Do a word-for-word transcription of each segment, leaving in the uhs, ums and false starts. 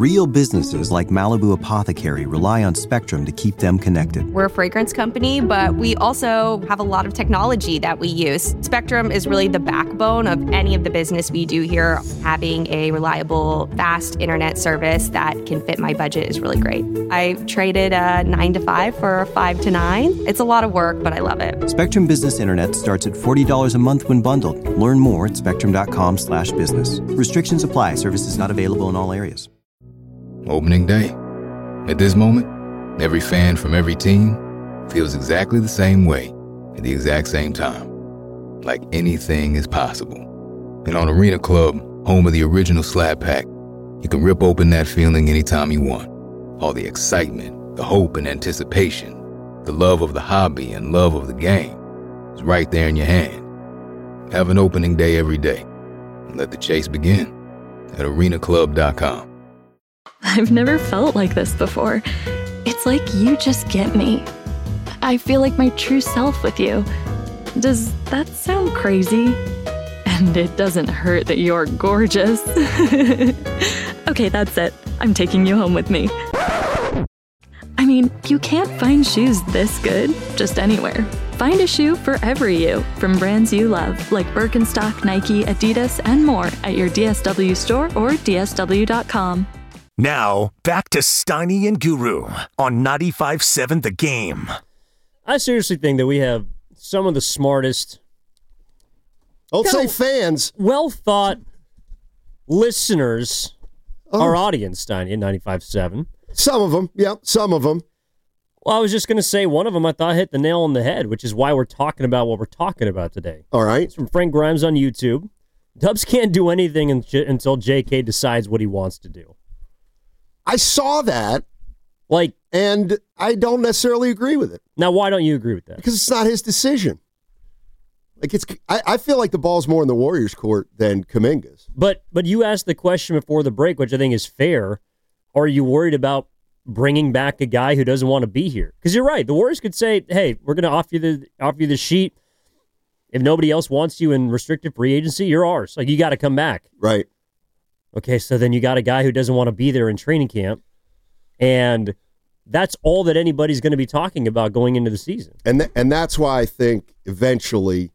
Real businesses like Malibu Apothecary rely on Spectrum to keep them connected. We're a fragrance company, but we also have a lot of technology that we use. Spectrum is really the backbone of any of the business we do here. Having a reliable, fast internet service that can fit my budget is really great. I traded a nine to five for a five to nine. It's a lot of work, but I love it. Spectrum Business Internet starts at forty dollars a month when bundled. Learn more at spectrum.com slash business. Restrictions apply. Services not available in all areas. Opening day. At this moment, every fan from every team feels exactly the same way at the exact same time. Like anything is possible. And on Arena Club, home of the original Slab Pack, you can rip open that feeling anytime you want. All the excitement, the hope and anticipation, the love of the hobby and love of the game is right there in your hand. Have an opening day every day. And let the chase begin at arena club dot com. I've never felt like this before. It's like you just get me. I feel like my true self with you. Does that sound crazy? And it doesn't hurt that you're gorgeous. Okay, that's it. I'm taking you home with me. I mean, you can't find shoes this good just anywhere. Find a shoe for every you from brands you love, like Birkenstock, Nike, Adidas, and more at your D S W store or D S W dot com. Now, back to Steiny and Guru on ninety-five point seven The Game. I seriously think that we have some of the smartest, don't say fans, well-thought listeners, oh. our audience, Steiny, in ninety-five point seven. Some of them, yeah, some of them. Well, I was just going to say one of them I thought hit the nail on the head, which is why we're talking about what we're talking about today. All right. It's from Frank Grimes on YouTube. Dubs can't do anything until J K decides what he wants to do. I saw that, like, and I don't necessarily agree with it. Now, why don't you agree with that? Because it's not his decision. Like it's, I, I feel like the ball's more in the Warriors' court than Kuminga's. But but you asked the question before the break, which I think is fair. Are you worried about bringing back a guy who doesn't want to be here? Because you're right. The Warriors could say, "Hey, we're going to offer you the offer you the sheet. If nobody else wants you in restricted free agency, you're ours. Like you got to come back." Right. Okay, so then you got a guy who doesn't want to be there in training camp, and that's all that anybody's going to be talking about going into the season. And th- and that's why I think eventually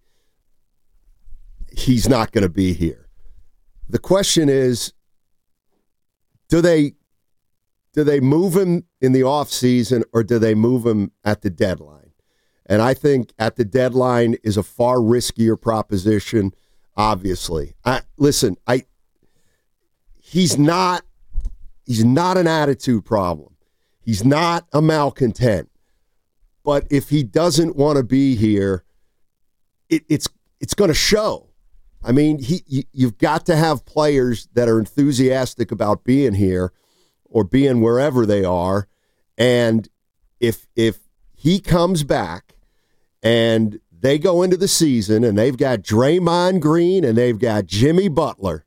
he's not going to be here. The question is, do they do they move him in the offseason or do they move him at the deadline? And I think at the deadline is a far riskier proposition, obviously. I, listen, I he's not he's not an attitude problem. He's not a malcontent. But if he doesn't want to be here, it, it's it's going to show. I mean, he you, you've got to have players that are enthusiastic about being here or being wherever they are. And if if he comes back and they go into the season and they've got Draymond Green and they've got Jimmy Butler,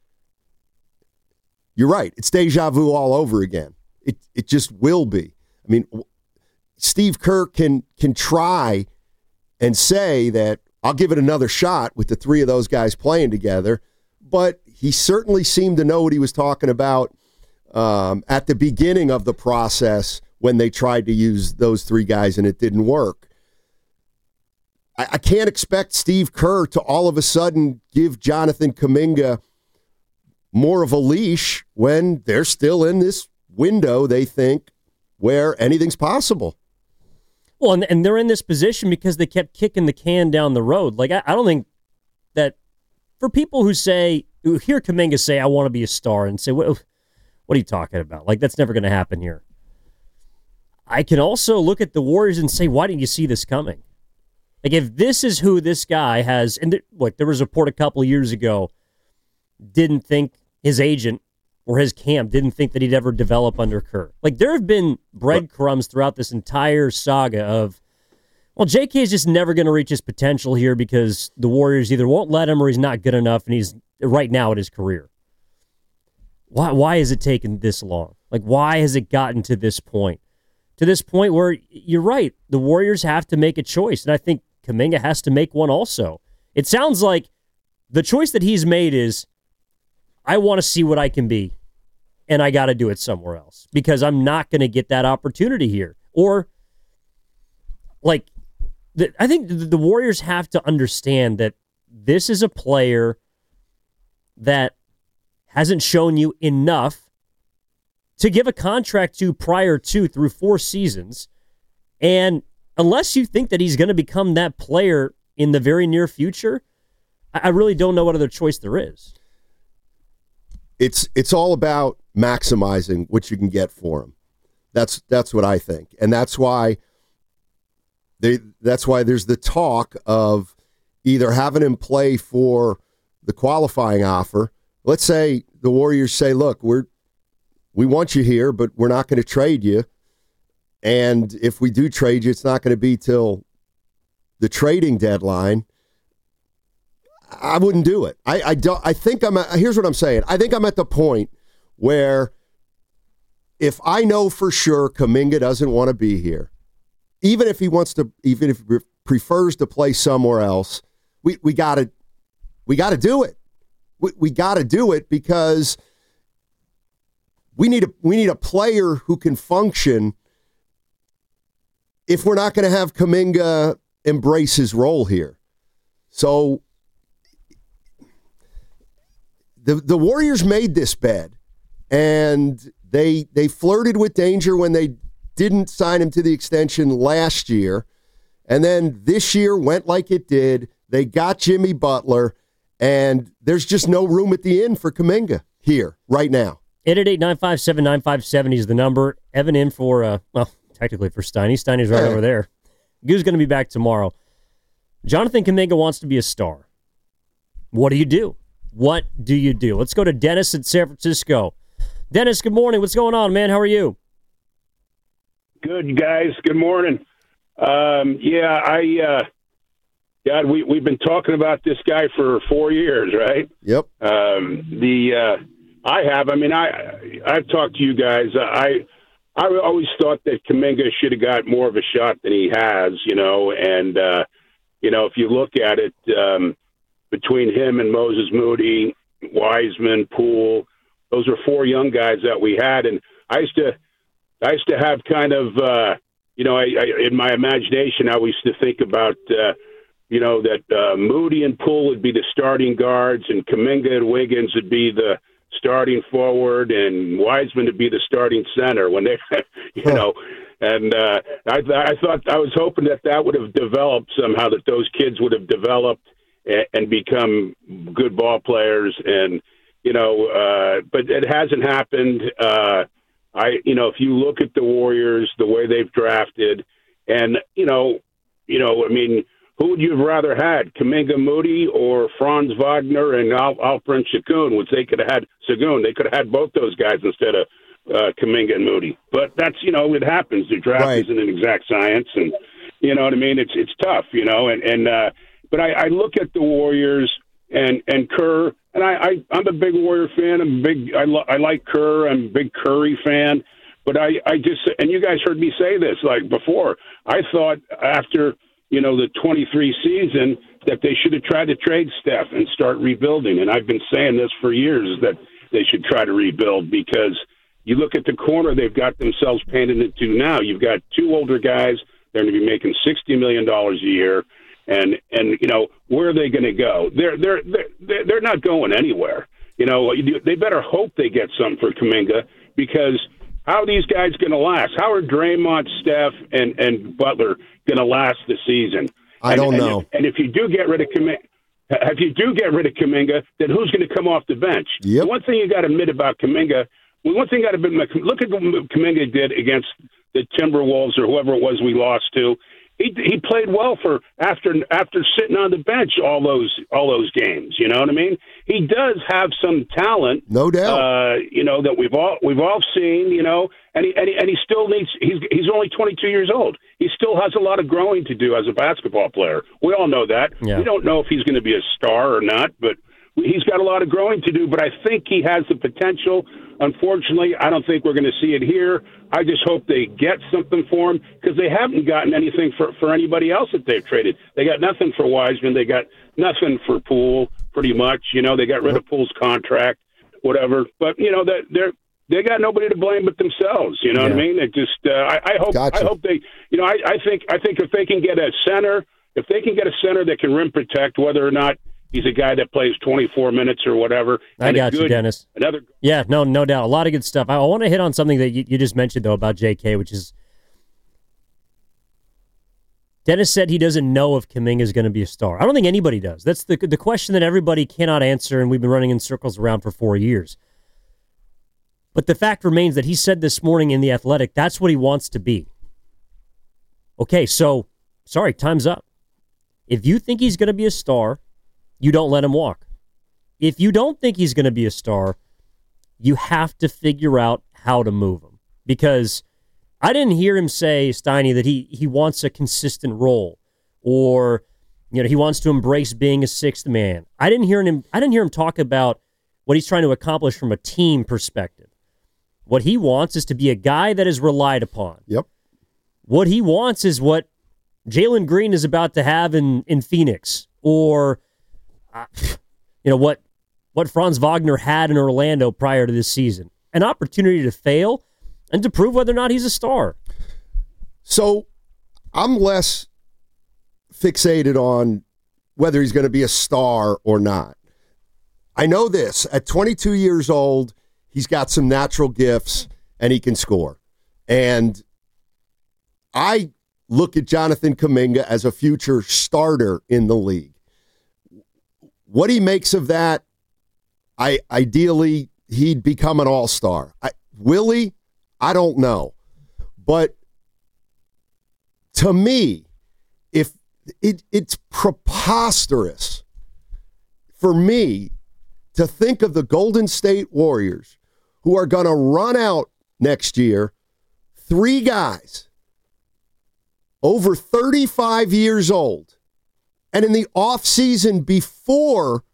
you're right. It's deja vu all over again. It it just will be. I mean, Steve Kerr can can try and say that I'll give it another shot with the three of those guys playing together, but he certainly seemed to know what he was talking about um, at the beginning of the process when they tried to use those three guys and it didn't work. I, I can't expect Steve Kerr to all of a sudden give Jonathan Kuminga more of a leash when they're still in this window, they think, where anything's possible. Well, and, and they're in this position because they kept kicking the can down the road. Like, I, I don't think that for people who say, who hear Kuminga say, I want to be a star, and say, what, what are you talking about? Like, that's never going to happen here. I can also look at the Warriors and say, why didn't you see this coming? Like, if this is who this guy has, and th- look, there was a report a couple of years ago, didn't think his agent or his camp didn't think that he'd ever develop under Kerr. Like, there have been breadcrumbs throughout this entire saga of, well, J K is just never going to reach his potential here because the Warriors either won't let him or he's not good enough, and he's right now at his career. Why, why has it taken this long? Like, why has it gotten to this point? To this point where, you're right, the Warriors have to make a choice, and I think Kuminga has to make one also. It sounds like the choice that he's made is, I want to see what I can be. and I got to do it somewhere else because I'm not going to get that opportunity here. Or, like, the, I think the, the Warriors have to understand that this is a player that hasn't shown you enough to give a contract to prior to through four seasons. And unless you think that he's going to become that player in the very near future, I really don't know what other choice there is. It's it's all about maximizing what you can get for him. That's that's what I think, and that's why they that's why there's the talk of either having him play for the qualifying offer. Let's say the Warriors say, "Look, we're we want you here, but we're not going to trade you, and if we do trade you, it's not going to be till the trading deadline." I wouldn't do it. I, I don't. I think I'm. At, here's what I'm saying. I think I'm at the point where, if I know for sure Kuminga doesn't want to be here, even if he wants to, even if he prefers to play somewhere else, we we got to we got to do it. We we got to do it because we need a we need a player who can function. If we're not going to have Kuminga embrace his role here, so. The the Warriors made this bed, and they they flirted with danger when they didn't sign him to the extension last year, and then this year went like it did. They got Jimmy Butler, and there's just no room at the inn for Kuminga here right now. eight eight eight, nine five seven, nine five seven zero is the number. Evan in for, uh, well, technically for Steiny. Steiny's right yeah. over there. Goo's going to be back tomorrow. Jonathan Kuminga wants to be a star. What do you do? What do you do? Let's go to Dennis in San Francisco. Dennis, good morning. What's going on, man? How are you? Good, guys. Good morning. Um, yeah, I, uh, God, we, we've been talking about this guy for four years, right? Yep. Um, the, uh, I have, I mean, I, I've talked to you guys. I, I always thought that Kuminga should have got more of a shot than he has, you know, and, uh, you know, if you look at it, um, between him and Moses Moody, Wiseman, Poole, those are four young guys that we had. And I used to, I used to have kind of, uh, you know, I, I, in my imagination, I used to think about, uh, you know, that uh, Moody and Poole would be the starting guards, and Kuminga and Wiggins would be the starting forward, and Wiseman would be the starting center when they, you know. And uh, I, I thought, I was hoping that that would have developed somehow, that those kids would have developed and become good ball players. And, you know, uh, but it hasn't happened. Uh, I, you know, if you look at the Warriors, the way they've drafted, and, you know, you know, I mean, who would you have rather had, Kuminga Moody or Franz Wagner and Al- Alperen Sengun, which they could have had Sengun. They could have had both those guys instead of uh, Kuminga and Moody. But that's, you know, it happens. The draft right. isn't an exact science, and, you know what I mean? It's, it's tough, you know, and, and, uh, But I, I look at the Warriors and, and Kerr, and I, I, I'm a big Warrior fan. I'm big. I, lo- I like Kerr. I'm a big Curry fan. But I, I just, and you guys heard me say this like before. I thought after, you know, the twenty-three season that they should have tried to trade Steph and start rebuilding. And I've been saying this for years, that they should try to rebuild, because you look at the corner they've got themselves painted into now. You've got two older guys. They're going to be making sixty million dollars a year. And, and you know, where are they going to go? They're, they're, they're, they're not going anywhere. You know, they better hope they get something for Kuminga, because how are these guys going to last? How are Draymond, Steph, and, and Butler going to last the season? I and, don't and know. If, and if you do get rid of Kuminga, if you do get rid of Kuminga, then who's going to come off the bench? Yep. The one thing you got to admit about Kuminga, well, one thing you got to admit, look at what Kuminga did against the Timberwolves or whoever it was we lost to. He he played well for after after sitting on the bench all those all those games. You know what I mean? He does have some talent, no doubt. Uh, you know, that we've all we've all seen. You know, and he, and he and he still needs. He's he's only twenty-two years old. He still has a lot of growing to do as a basketball player. We all know that. Yeah. We don't know if he's going to be a star or not, but he's got a lot of growing to do. But I think he has the potential. Unfortunately, I don't think we're going to see it here. I just hope they get something for him, because they haven't gotten anything for, for anybody else that they've traded. They got nothing for Wiseman. They got nothing for Poole, pretty much. You know, they got rid of Poole's contract, whatever. But, you know, they're, they're they got nobody to blame but themselves. You know Yeah. what I mean? It just, uh, I, I hope, Gotcha. I hope they, you know, I, I think, I think if they can get a center, if they can get a center that can rim protect, whether or not he's a guy that plays twenty-four minutes or whatever. I and a got you, good- Dennis. Another, Yeah, no, no doubt. A lot of good stuff. I, I want to hit on something that you, you just mentioned, though, about J K, which is Dennis said he doesn't know if Kuminga is going to be a star. I don't think anybody does. That's the the question that everybody cannot answer, and we've been running in circles around for four years. But the fact remains that he said this morning in The Athletic, that's what he wants to be. Okay, so, sorry, time's up. If you think he's going to be a star, you don't let him walk. If you don't think he's going to be a star, you have to figure out how to move him. Because I didn't hear him say, Steiny, that he he wants a consistent role or you know he wants to embrace being a sixth man. I didn't hear him I didn't hear him talk about what he's trying to accomplish from a team perspective. What he wants is to be a guy that is relied upon. Yep. What he wants is what Jalen Green is about to have in, in Phoenix, or uh, you know what what Franz Wagner had in Orlando prior to this season. An opportunity to fail and to prove whether or not he's a star. So I'm less fixated on whether he's going to be a star or not. I know this. At twenty-two years old, he's got some natural gifts and he can score. And I look at Jonathan Kuminga as a future starter in the league. What he makes of that, I ideally he'd become an all-star. I, will he? I don't know. But to me, if it, it's preposterous for me to think of the Golden State Warriors who are going to run out next year three guys over thirty-five years old, and in the offseason before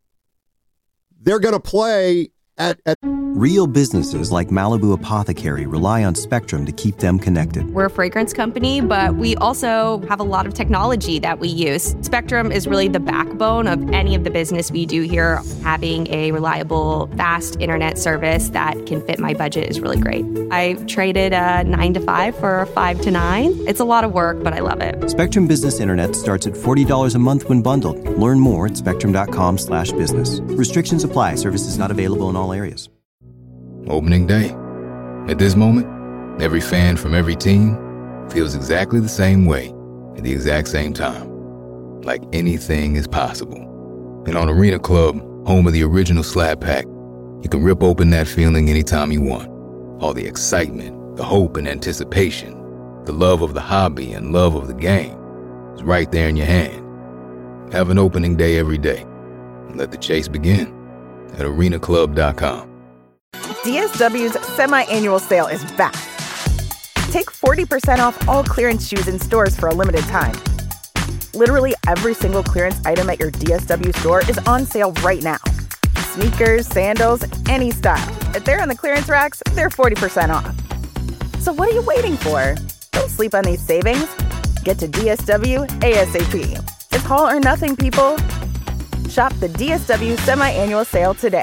they're going to play at, at Real businesses like Malibu Apothecary rely on Spectrum to keep them connected. We're a fragrance company, but we also have a lot of technology that we use. Spectrum is really the backbone of any of the business we do here. Having a reliable, fast internet service that can fit my budget is really great. I traded a nine to five for a five to nine. It's a lot of work, but I love it. Spectrum Business Internet starts at forty dollars a month when bundled. Learn more at spectrum.com slash business. Restrictions apply. Services not available in all areas. Opening day. At this moment, every fan from every team feels exactly the same way at the exact same time. Like anything is possible. And on Arena Club, home of the original Slab Pack, you can rip open that feeling anytime you want. All the excitement, the hope and anticipation, the love of the hobby and love of the game is right there in your hand. Have an opening day every day. And let the chase begin at arena club dot com. D S W's semi-annual sale is back. Take forty percent off all clearance shoes in stores for a limited time. Literally every single clearance item at your D S W store is on sale right now. Sneakers, sandals, any style. If they're on the clearance racks, they're forty percent off. So what are you waiting for? Don't sleep on these savings. Get to D S W ASAP. It's all or nothing, people. Shop the D S W semi-annual sale today.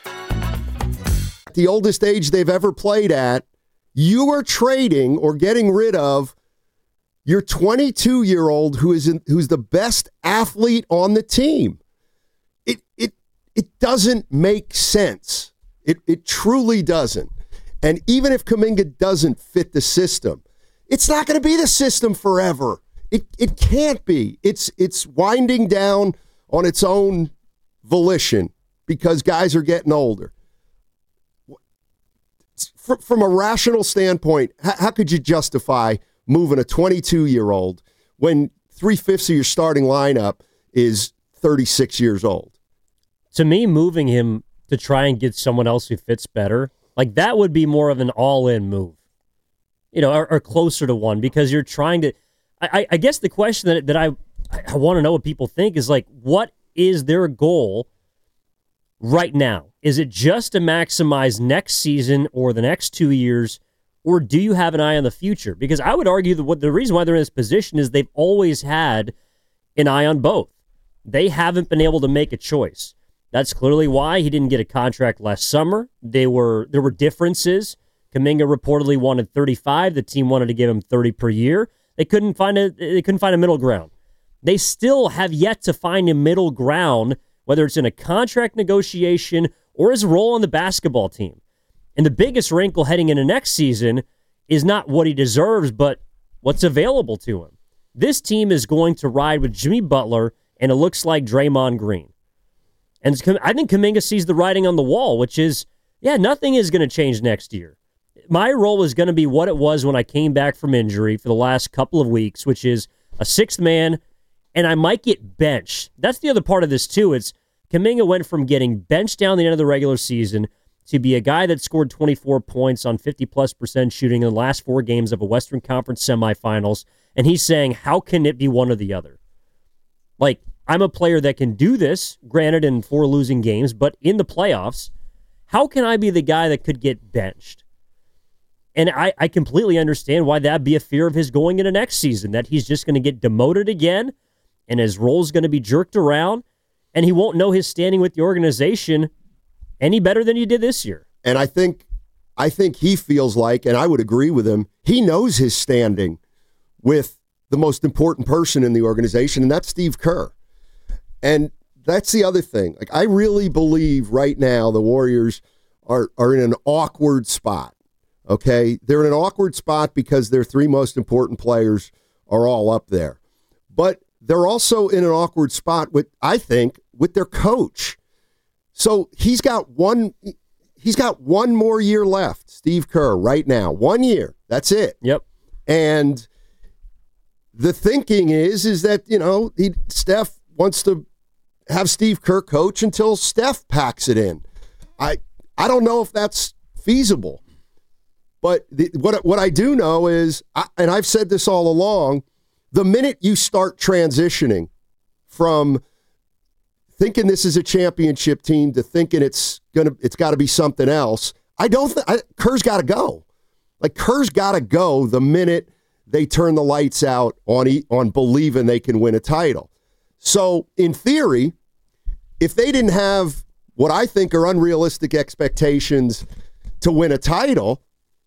the oldest age they've ever played at, you are trading or getting rid of your twenty-two-year-old who is in, who's the best athlete on the team. It it it doesn't make sense. It it truly doesn't. And even if Kuminga doesn't fit the system, it's not going to be the system forever. It it can't be. It's it's winding down on its own volition because guys are getting older. From a rational standpoint, how could you justify moving a twenty-two-year-old when three-fifths of your starting lineup is thirty-six years old? To me, moving him to try and get someone else who fits better, like that would be more of an all-in move, you know, or, or closer to one, because you're trying to. I, I guess the question that that I I want to know what people think is like, what is their goal right now? Is it just to maximize next season or the next two years, or do you have an eye on the future? Because I would argue that what the reason why they're in this position is they've always had an eye on both. They haven't been able to make a choice. That's clearly why he didn't get a contract last summer. They were there were differences. Kuminga reportedly wanted thirty-five. The team wanted to give him thirty per year. They couldn't find a they couldn't find a middle ground. They still have yet to find a middle ground, whether it's in a contract negotiation or his role on the basketball team. And the biggest wrinkle heading into next season is not what he deserves, but what's available to him. This team is going to ride with Jimmy Butler, and it looks like Draymond Green. And I think Kuminga sees the writing on the wall, which is, yeah, nothing is going to change next year. My role is going to be what it was when I came back from injury for the last couple of weeks, which is a sixth man, and I might get benched. That's the other part of this, too. It's Kuminga went from getting benched down the end of the regular season to be a guy that scored twenty-four points on fifty-plus percent shooting in the last four games of a Western Conference semifinals, and he's saying, how can it be one or the other? Like, I'm a player that can do this, granted in four losing games, but in the playoffs, how can I be the guy that could get benched? And I, I completely understand why that'd be a fear of his going into next season, that he's just going to get demoted again, and his role's going to be jerked around, and he won't know his standing with the organization any better than he did this year. And I think I think he feels like, and I would agree with him, he knows his standing with the most important person in the organization, and that's Steve Kerr. And that's the other thing. Like, I really believe right now the Warriors are are in an awkward spot. Okay? They're in an awkward spot because their three most important players are all up there. But they're also in an awkward spot with, I think, with their coach. So he's got one he's got one more year left, Steve Kerr, right now. One year. That's it. Yep. And the thinking is, is that, you know, he, Steph wants to have Steve Kerr coach until Steph packs it in. I I don't know if that's feasible. But the, what what I do know is, I, and I've said this all along, the minute you start transitioning from thinking this is a championship team to thinking it's gonna it's got to be something else, I don't. Th- I, Kerr's got to go. Like, Kerr's got to go the minute they turn the lights out on e- on believing they can win a title. So, in theory, if they didn't have what I think are unrealistic expectations to win a title,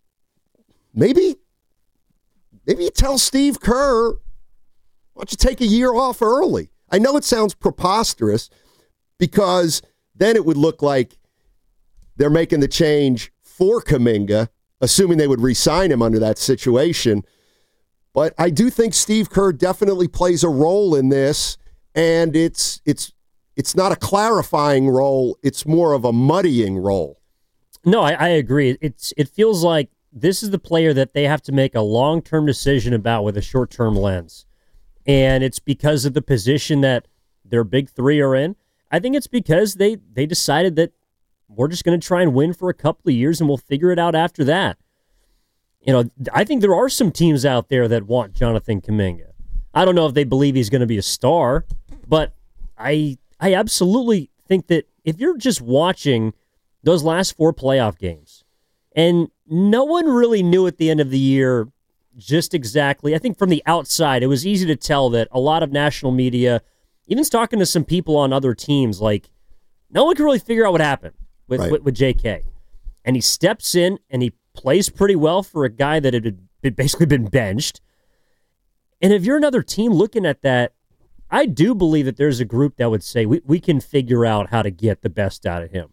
maybe maybe you tell Steve Kerr, why don't you take a year off early? I know it sounds preposterous because then it would look like they're making the change for Kuminga, assuming they would re-sign him under that situation. But I do think Steve Kerr definitely plays a role in this, and it's it's it's not a clarifying role. It's more of a muddying role. No, I, I agree. It's it feels like this is the player that they have to make a long-term decision about with a short-term lens. And it's because of the position that their big three are in. I think it's because they, they decided that we're just going to try and win for a couple of years and we'll figure it out after that. You know, I think there are some teams out there that want Jonathan Kuminga. I don't know if they believe he's going to be a star, but I I absolutely think that if you're just watching those last four playoff games, and no one really knew at the end of the year just exactly, I think from the outside, it was easy to tell that a lot of national media, even talking to some people on other teams, like, no one could really figure out what happened with, right. with, with J K. And he steps in and he plays pretty well for a guy that had basically been benched. And if you're another team looking at that, I do believe that there's a group that would say we, we can figure out how to get the best out of him.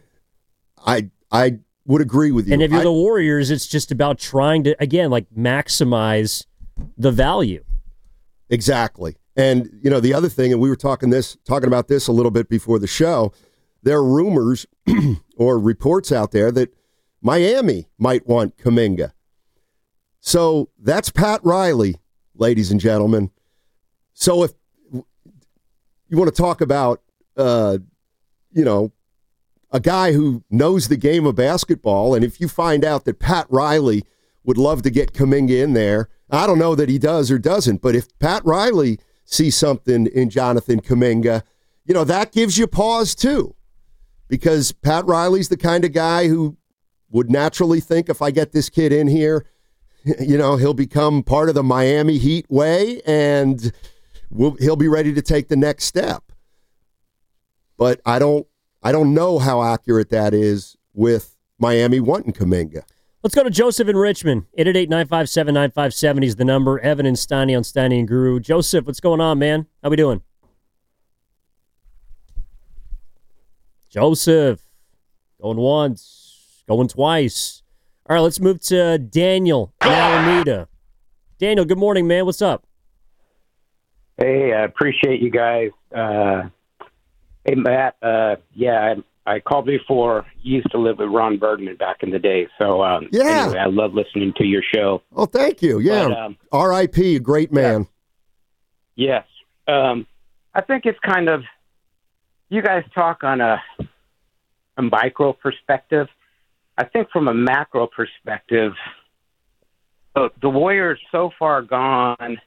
I I would agree with you. And if you're I, the Warriors, it's just about trying to, again, like maximize the value. Exactly. And, you know, the other thing, and we were talking this talking about this a little bit before the show, there are rumors or reports out there that Miami might want Kuminga. So that's Pat Riley, ladies and gentlemen. So if you want to talk about, uh, you know, a guy who knows the game of basketball, and if you find out that Pat Riley would love to get Kuminga in there, I don't know that he does or doesn't, but if Pat Riley sees something in Jonathan Kuminga, you know, that gives you pause too, because Pat Riley's the kind of guy who would naturally think, if I get this kid in here, you know, he'll become part of the Miami Heat way, and we'll, he'll be ready to take the next step. But I don't, I don't know how accurate that is with Miami wanting Kuminga. Let's go to Joseph in Richmond. eight eight eight, nine five seven, nine five seven zero is the number. Evan and Steiny on Steiny and Guru. Joseph, what's going on, man? How we doing? Joseph. Going once. Going twice. All right, let's move to Daniel in Alameda. Daniel, good morning, man. What's up? Hey, I appreciate you guys. Uh, hey, Matt. Uh, yeah, I, I called before. You used to live with Ron Bergman back in the day. So, um, yeah. Anyway, I love listening to your show. Oh, thank you. Yeah. But, um, R I P, a great man. Yeah. Yes. Um, I think it's kind of, you guys talk on a, a micro perspective. I think from a macro perspective, the, the Warriors so far gone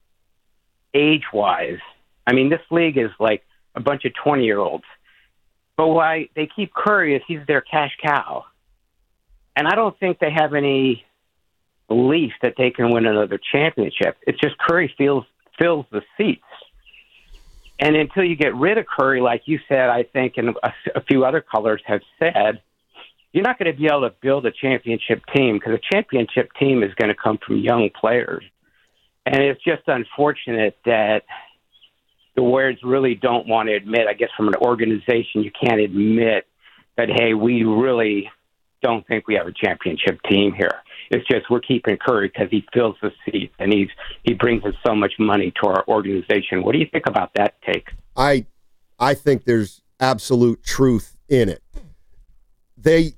age-wise. I mean, this league is like a bunch of twenty-year-olds. But why they keep Curry is he's their cash cow. And I don't think they have any belief that they can win another championship. It's just Curry fills, fills the seats. And until you get rid of Curry, like you said, I think, and a, a few other callers have said, you're not going to be able to build a championship team because a championship team is going to come from young players. And it's just unfortunate that the Warriors really don't want to admit, I guess from an organization, you can't admit that, hey, we really don't think we have a championship team here. It's just we're keeping Curry because he fills the seat and he's he brings us so much money to our organization. What do you think about that take? I I think there's absolute truth in it. They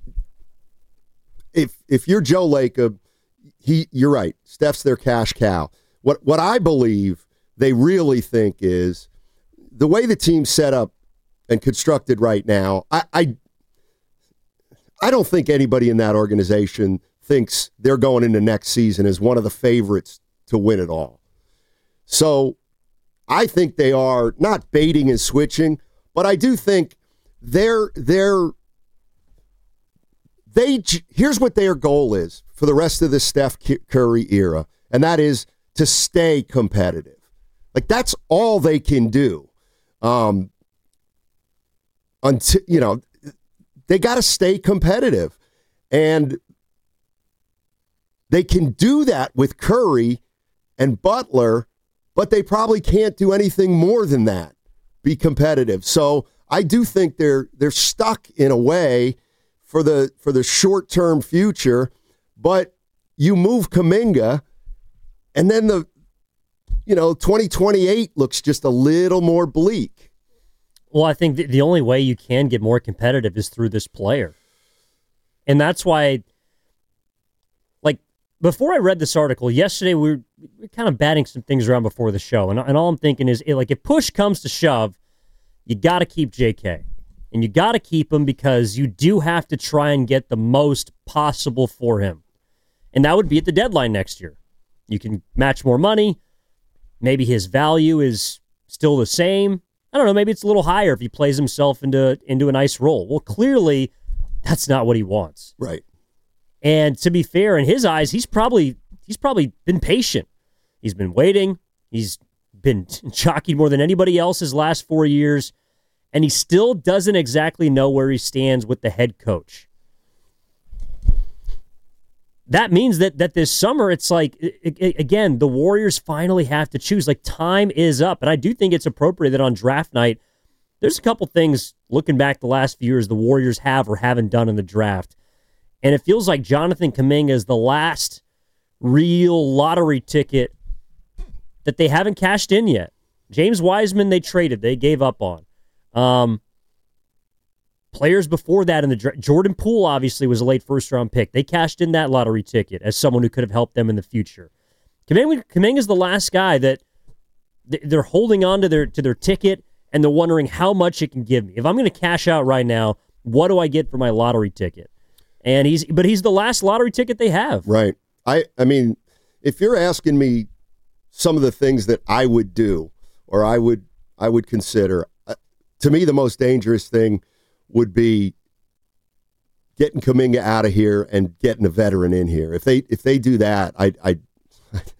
if if you're Joe Lacob, he you're right. Steph's their cash cow. What what I believe they really think is the way the team's set up and constructed right now, I, I I don't think anybody in that organization thinks they're going into next season as one of the favorites to win it all. So I think they are not baiting and switching, but I do think they're they're they here's what their goal is for the rest of the Steph Curry era, and that is to stay competitive. Like that's all they can do. Um, until you know, they got to stay competitive, and they can do that with Curry and Butler, but they probably can't do anything more than that. Be competitive. So I do think they're they're stuck in a way for the for the short term future. But you move Kuminga, and then the you know twenty twenty-eight looks just a little more bleak. Well, I think the, the only way you can get more competitive is through this player, and that's why. Like before I read this article yesterday, we were, we were kind of batting some things around before the show, and and all I'm thinking is, like, if push comes to shove, you got to keep J K. And you got to keep him because you do have to try and get the most possible for him. And that would be at the deadline next year. You can match more money. Maybe his value is still the same. I don't know. Maybe it's a little higher if he plays himself into, into a nice role. Well, clearly, that's not what he wants. Right. And to be fair, in his eyes, he's probably he's probably been patient. He's been waiting. He's been jockeyed more than anybody else his last four years. And he still doesn't exactly know where he stands with the head coach. That means that that this summer, it's like, it, it, again, the Warriors finally have to choose. Like, time is up. And I do think it's appropriate that on draft night, there's a couple things, looking back the last few years, the Warriors have or haven't done in the draft. And it feels like Jonathan Kuminga is the last real lottery ticket that they haven't cashed in yet. James Wiseman, they traded. They gave up on. Um, players before that in the draft, Jordan Poole obviously was a late first round pick. They cashed in that lottery ticket as someone who could have helped them in the future. Kuminga is the last guy that they're holding on to their to their ticket and they're wondering how much it can give me. If I'm going to cash out right now, what do I get for my lottery ticket? And he's but he's the last lottery ticket they have. Right. I I mean, if you're asking me some of the things that I would do or I would I would consider. To me, the most dangerous thing would be getting Kuminga out of here and getting a veteran in here. If they if they do that, I, I,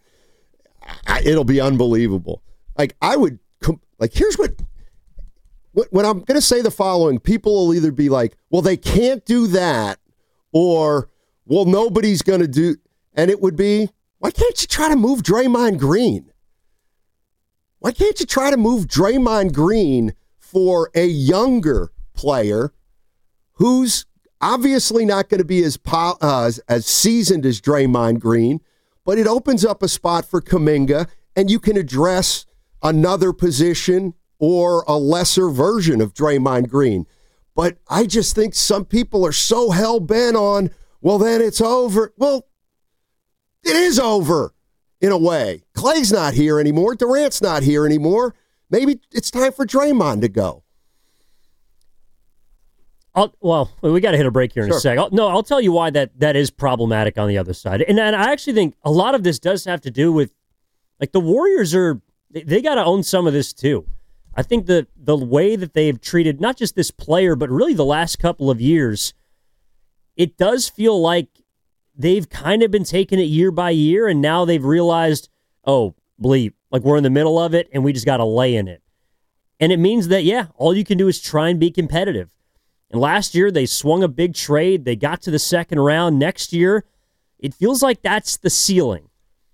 I it'll be unbelievable. Like I would, like here's what when I'm going to say the following, people will either be like, well, they can't do that, or, well, nobody's going to do, and it would be, why can't you try to move Draymond Green? Why can't you try to move Draymond Green for a younger player who's obviously not going to be as, po- uh, as as seasoned as Draymond Green, but it opens up a spot for Kuminga, and you can address another position or a lesser version of Draymond Green. But I just think some people are so hell-bent on, well, then it's over. Well, it is over in a way. Clay's not here anymore. Durant's not here anymore. Maybe it's time for Draymond to go. I'll, well, we got to hit a break here in Sure. a sec. I'll, no, I'll tell you why that, that is problematic on the other side. And, and I actually think a lot of this does have to do with, like, the Warriors are, they, they got to own some of this too. I think the the way that they've treated not just this player, but really the last couple of years, it does feel like they've kind of been taking it year by year, and now they've realized, oh, bleep, like we're in the middle of it, and we just got to lay in it. And it means that, yeah, all you can do is try and be competitive. And last year, they swung a big trade. They got to the second round. Next year, it feels like that's the ceiling.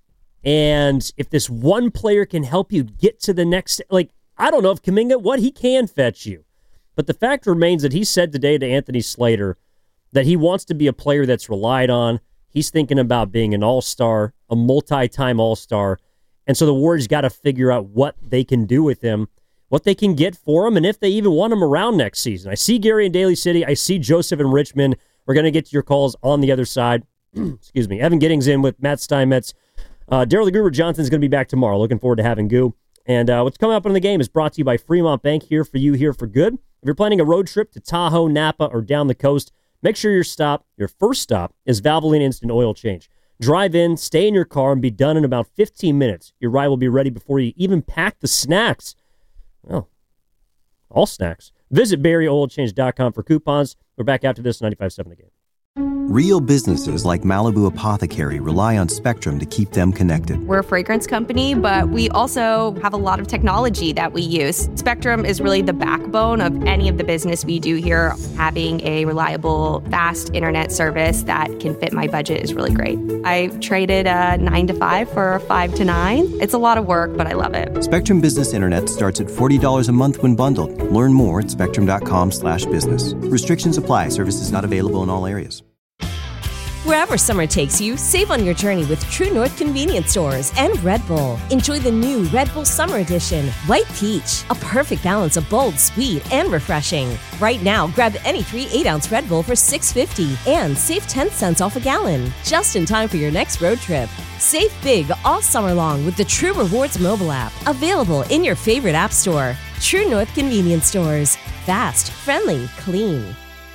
And if this one player can help you get to the next, like, I don't know if Kuminga, what he can fetch you. But the fact remains that he said today to Anthony Slater that he wants to be a player that's relied on. He's thinking about being an all-star, a multi-time all-star. And so the Warriors got to figure out what they can do with him, what they can get for him, and if they even want him around next season. I see Gary in Daly City. I see Joseph in Richmond. We're going to get to your calls on the other side. Excuse me. Evan Giddings in with Matt Steinmetz. Uh, Daryl the Goober Johnson is going to be back tomorrow. Looking forward to having Goo. And uh, what's coming up in the game is brought to you by Fremont Bank, here for you, here for good. If you're planning a road trip to Tahoe, Napa, or down the coast, make sure your stop, your first stop, is Valvoline Instant Oil Change. Drive in, stay in your car, and be done in about fifteen minutes. Your ride will be ready before you even pack the snacks. Well, all snacks. Visit Barry Oil Change dot com for coupons. We're back after this, ninety-five point seven The Game. Real businesses like Malibu Apothecary rely on Spectrum to keep them connected. We're a fragrance company, but we also have a lot of technology that we use. Spectrum is really the backbone of any of the business we do here. Having a reliable, fast internet service that can fit my budget is really great. I traded a nine to five for a five to nine. It's a lot of work, but I love it. Spectrum Business Internet starts at forty dollars a month when bundled. Learn more at spectrum.com slash business. Restrictions apply. Services not available in all areas. Wherever summer takes you, save on your journey with True North Convenience Stores and Red Bull. Enjoy the new Red Bull Summer Edition, White Peach, a perfect balance of bold, sweet, and refreshing. Right now, grab any three eight-ounce Red Bull for six dollars and fifty cents and save ten cents off a gallon, just in time for your next road trip. Save big all summer long with the True Rewards mobile app, available in your favorite app store. True North Convenience Stores. Fast, friendly, clean.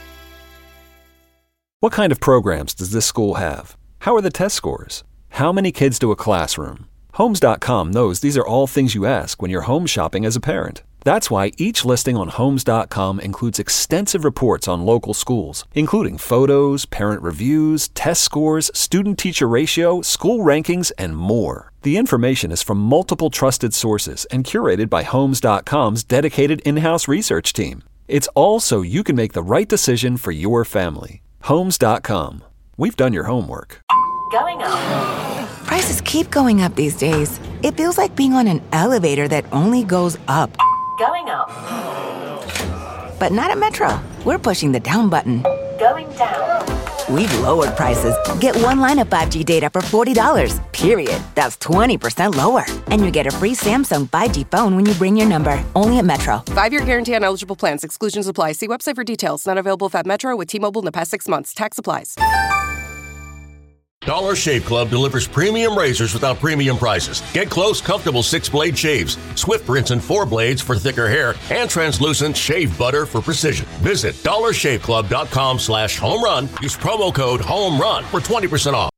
What kind of programs does this school have? How are the test scores? How many kids do a classroom? Homes dot com knows these are all things you ask when you're home shopping as a parent. That's why each listing on Homes dot com includes extensive reports on local schools, including photos, parent reviews, test scores, student-teacher ratio, school rankings, and more. The information is from multiple trusted sources and curated by Homes dot com's dedicated in-house research team. It's all so you can make the right decision for your family. Homes dot com. We've done your homework. Going up. Prices keep going up these days. It feels like being on an elevator that only goes up. Going up. But not at Metro. We're pushing the down button. Going down. We've lowered prices. Get one line of five G data for forty dollars. Period. That's twenty percent lower. And you get a free Samsung five G phone when you bring your number. Only at Metro. Five-year guarantee on eligible plans. Exclusions apply. See website for details. Not available if at Metro with T-Mobile in the past six months. Tax applies. Dollar Shave Club delivers premium razors without premium prices. Get close, comfortable six-blade shaves, swift rinse and four blades for thicker hair, and translucent shave butter for precision. Visit dollar shave club dot com slash home run. Use promo code HOME RUN for twenty percent off.